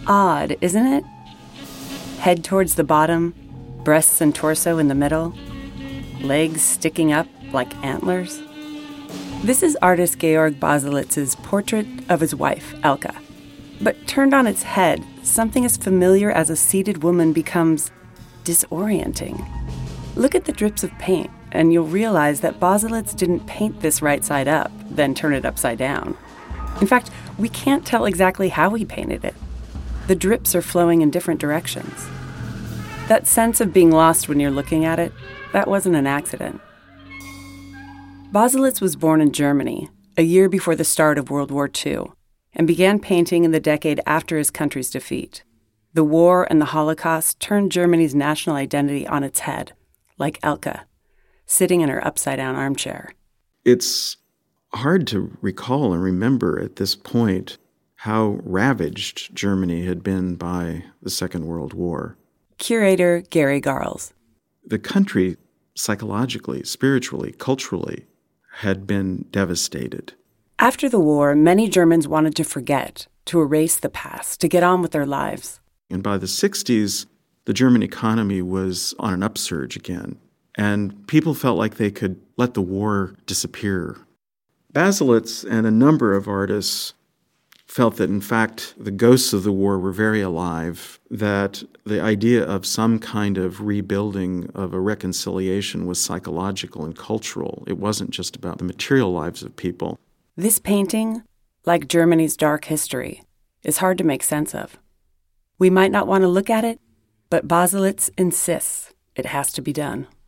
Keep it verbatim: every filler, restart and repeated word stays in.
Odd, isn't it? Head towards the bottom, breasts and torso in the middle, legs sticking up like antlers. This is artist Georg Baselitz's portrait of his wife, Elke. But turned on its head, something as familiar as a seated woman becomes disorienting. Look at the drips of paint, and you'll realize that Baselitz didn't paint this right side up, then turn it upside down. In fact, we can't tell exactly how he painted it. The drips are flowing in different directions. That sense of being lost when you're looking at it, that wasn't an accident. Baselitz was born in Germany, a year before the start of World War Two, and began painting in the decade after his country's defeat. The war and the Holocaust turned Germany's national identity on its head, like Elke, sitting in her upside-down armchair. It's hard to recall and remember at this point how ravaged Germany had been by the Second World War. Curator Gary Garles. The country, psychologically, spiritually, culturally, had been devastated. After the war, many Germans wanted to forget, to erase the past, to get on with their lives. And by the sixties, the German economy was on an upsurge again, and people felt like they could let the war disappear. Baselitz and a number of artists felt that, in fact, the ghosts of the war were very alive, that the idea of some kind of rebuilding, of a reconciliation, was psychological and cultural. It wasn't just about the material lives of people. This painting, like Germany's dark history, is hard to make sense of. We might not want to look at it, but Baselitz insists it has to be done.